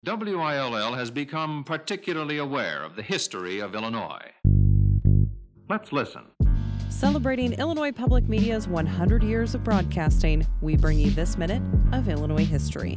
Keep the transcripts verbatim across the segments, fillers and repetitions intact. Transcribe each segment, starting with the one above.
W I L L has become particularly aware of the history of Illinois. Let's listen. Celebrating Illinois Public Media's one hundred years of broadcasting, we bring you this minute of Illinois history.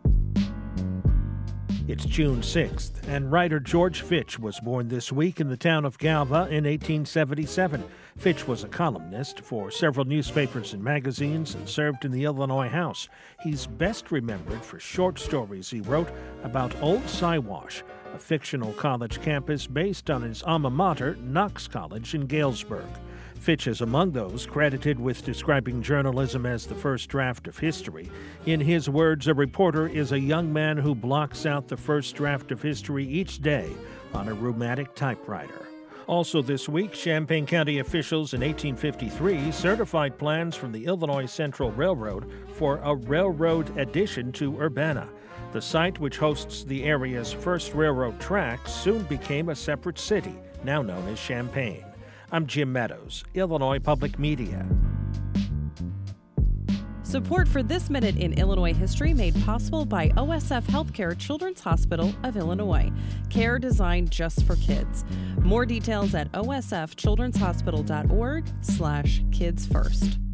It's June sixth, and writer George Fitch was born this week in the town of Galva in eighteen seventy-seven. Fitch was a columnist for several newspapers and magazines and served in the Illinois House. He's best remembered for short stories he wrote about Old Siwash, a fictional college campus based on his alma mater, Knox College in Galesburg. Fitch is among those credited with describing journalism as the first draft of history. In his words, a reporter is a young man who blocks out the first draft of history each day on a rheumatic typewriter. Also this week, Champaign County officials in eighteen fifty-three certified plans from the Illinois Central Railroad for a railroad addition to Urbana. The site, which hosts the area's first railroad tracks, soon became a separate city, now known as Champaign. I'm Jim Meadows, Illinois Public Media. Support for This Minute in Illinois History made possible by O S F Healthcare Children's Hospital of Illinois. Care designed just for kids. More details at o s f children's hospital dot org slash kids first.